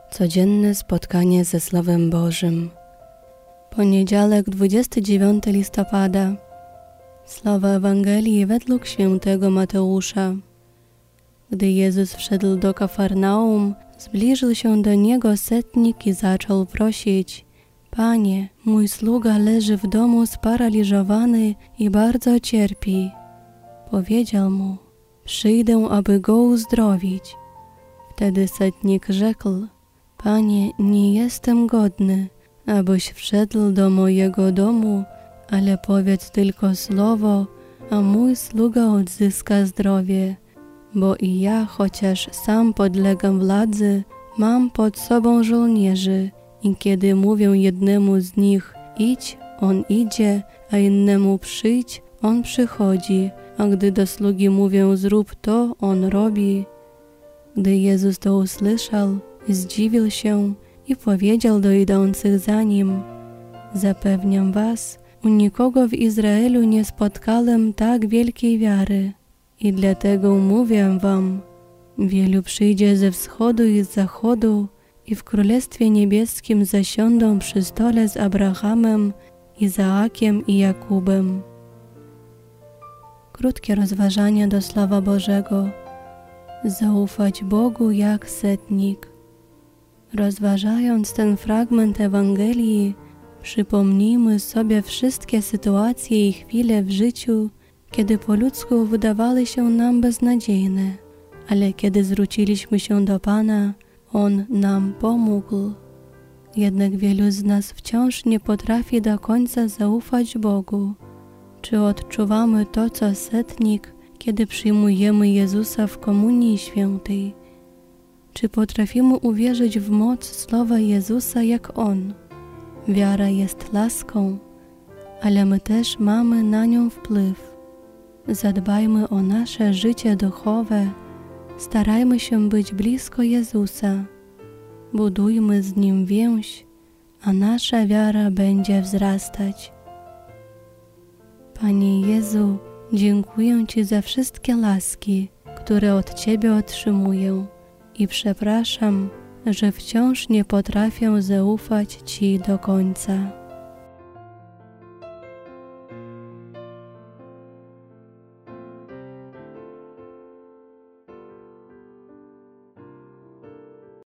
Codzienne spotkanie ze Słowem Bożym. Poniedziałek, 29 listopada. Słowa Ewangelii według świętego Mateusza. Gdy Jezus wszedł do Kafarnaum, zbliżył się do Niego setnik i zaczął prosić: Panie, mój sługa leży w domu sparaliżowany i bardzo cierpi. Powiedział mu: Przyjdę, aby go uzdrowić. Wtedy setnik rzekł: Panie, nie jestem godny, abyś wszedł do mojego domu, ale powiedz tylko słowo, a mój sługa odzyska zdrowie. Bo i ja, chociaż sam podlegam władzy, mam pod sobą żołnierzy i kiedy mówię jednemu z nich: idź, on idzie, a innemu: przyjdź, on przychodzi, a gdy do sługi mówię: zrób to, on robi. Gdy Jezus to usłyszał, zdziwił się i powiedział do idących za Nim: Zapewniam was, u nikogo w Izraelu nie spotkałem tak wielkiej wiary. I dlatego mówię wam, wielu przyjdzie ze wschodu i z zachodu i w Królestwie Niebieskim zasiądą przy stole z Abrahamem, Izaakiem i Jakubem. Krótkie rozważanie do Słowa Bożego. Zaufać Bogu jak setnik. Rozważając ten fragment Ewangelii, przypomnijmy sobie wszystkie sytuacje i chwile w życiu, kiedy po ludzku wydawały się nam beznadziejne, ale kiedy zwróciliśmy się do Pana, On nam pomógł. Jednak wielu z nas wciąż nie potrafi do końca zaufać Bogu. Czy odczuwamy to, co setnik, kiedy przyjmujemy Jezusa w Komunii Świętej? Czy potrafimy uwierzyć w moc słowa Jezusa jak On? Wiara jest laską, ale my też mamy na nią wpływ. Zadbajmy o nasze życie duchowe, starajmy się być blisko Jezusa, budujmy z Nim więź, a nasza wiara będzie wzrastać. Panie Jezu, dziękuję Ci za wszystkie łaski, które od Ciebie otrzymuję i przepraszam, że wciąż nie potrafię zaufać Ci do końca.